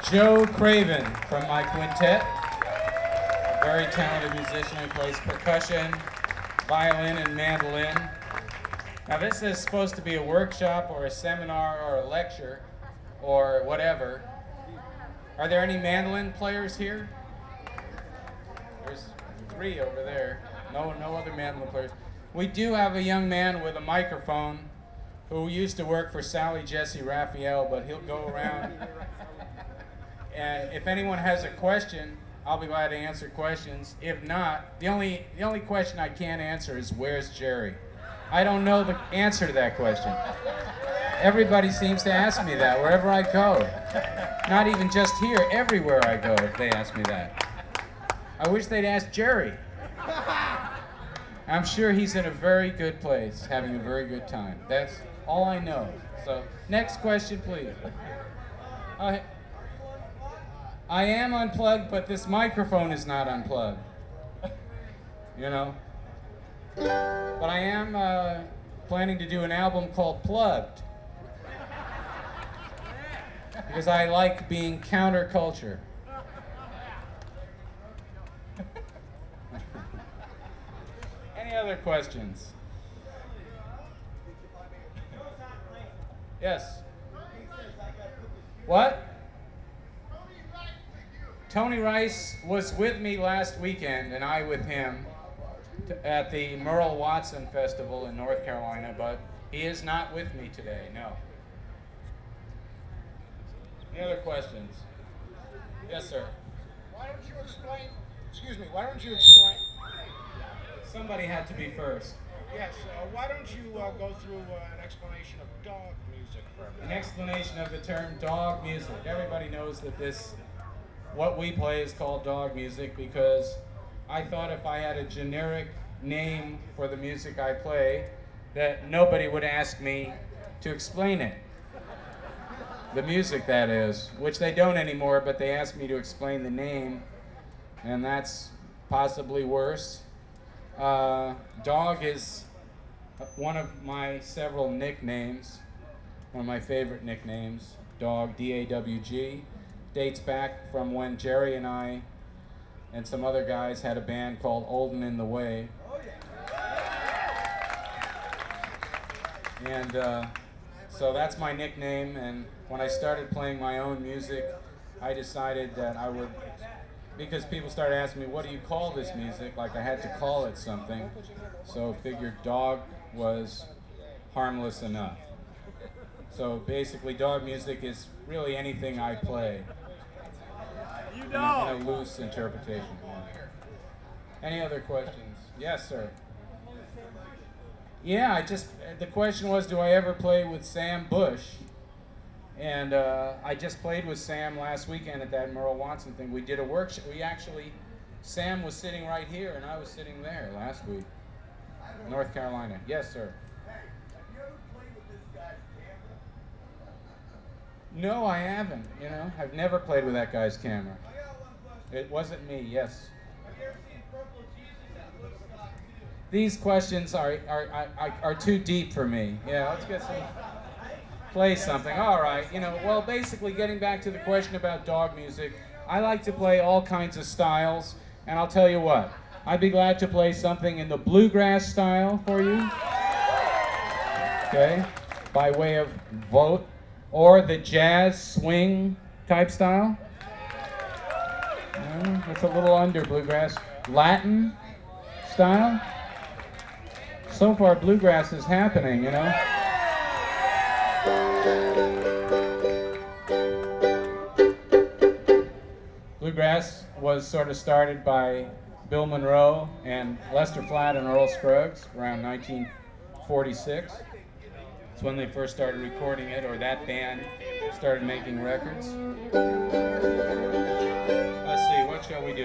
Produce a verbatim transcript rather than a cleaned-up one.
Joe Craven from my quintet, a very talented musician who plays percussion, violin, and mandolin. Now this is supposed to be a workshop or a seminar or a lecture or whatever. Are there any mandolin players here? There's three over there. No, no other mandolin players. We do have a young man with a microphone who used to work for Sally Jesse Raphael, but he'll go around. And if anyone has a question, I'll be glad to answer questions. If not, the only the only question I can't answer is where's Jerry? I don't know the answer to that question. Everybody seems to ask me that wherever I go. Not even just here, everywhere I go, they ask me that. I wish they'd ask Jerry. I'm sure he's in a very good place, having a very good time. That's all I know. So, next question, please. Uh, I am unplugged, but this microphone is not unplugged. You know? But I am uh, planning to do an album called Plugged. Because I like being counterculture. Any other questions? Yes. What? Tony Rice was with me last weekend, and I with him, to, at the Merle Watson Festival in North Carolina, but he is not with me today, no. Any other questions? Yes, sir. Why don't you explain, excuse me, why don't you explain, Somebody had to be first. yes, uh, why don't you uh, go through uh, an explanation of dog music for An everyone? explanation of the term dog music. Everybody knows that this, what we play is called dog music because I thought if I had a generic name for the music I play, that nobody would ask me to explain it. The music, that is, which they don't anymore, but they ask me to explain the name, and that's possibly worse. Uh, dog is one of my several nicknames, one of my favorite nicknames. Dog, D A W G, dates back from when Jerry and I and some other guys had a band called Olden in the Way. And uh, so that's my nickname, and when I started playing my own music, I decided that I would, because people started asking me, what do you call this music? Like I had to call it something, so figured dog was harmless enough. So basically dog music is really anything I play. You In a, in a loose interpretation. Any other questions? Yes, sir. Yeah, I just, the question was, do I ever play with Sam Bush? And uh, I just played with Sam last weekend at that Merle Watson thing. We did a workshop. We actually, Sam was sitting right here and I was sitting there last week. North Carolina. Yes, sir. Have you ever played with this guy's camera? No, I haven't, you know. I've never played with that guy's camera. I got one question. It wasn't me, yes. Have you ever seen Purple Jesus at Woodstock too? These questions are, are, are, are too deep for me. Yeah, let's get some, play something. All right, you know, well, basically getting back to the question about dog music, I like to play all kinds of styles, and I'll tell you what, I'd be glad to play something in the bluegrass style for you, okay, by way of vote, or the jazz swing type style. Yeah, it's a little under bluegrass. Latin style. So far, bluegrass is happening, you know. Bluegrass was sort of started by Bill Monroe and Lester Flatt and Earl Scruggs around nineteen forty-six. It's when they first started recording it, or that band started making records. Let's see, what shall we do?